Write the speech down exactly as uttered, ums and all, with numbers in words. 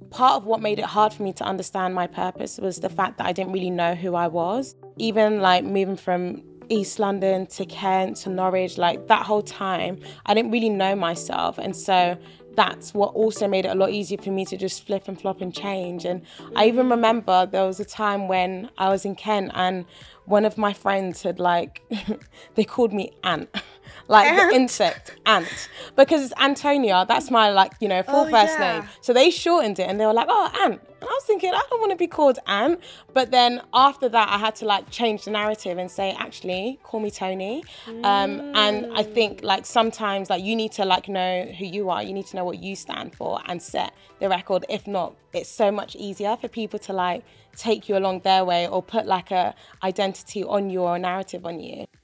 part of what made it hard for me to understand my purpose was the fact that I didn't really know who I was. Even like moving from East London to Kent to Norwich, like that whole time, I didn't really know myself. And so that's what also made it a lot easier for me to just flip and flop and change. And I even remember there was a time when I was in Kent and one of my friends had like, they called me Ant, like Ant? the insect, Ant, because it's Antonia, that's my like, you know, full Oh, first yeah. name. So they shortened it and they were like, oh, Ant. And I was thinking, I don't want to be called Ant. But then after that, I had to like change the narrative and say, actually, call me Tony. Mm. Um, and I think like sometimes like you need to like know who you are. You need to know what you stand for and set the record. If not, it's so much easier for people to like take you along their way or put like a identity on you or a narrative on you.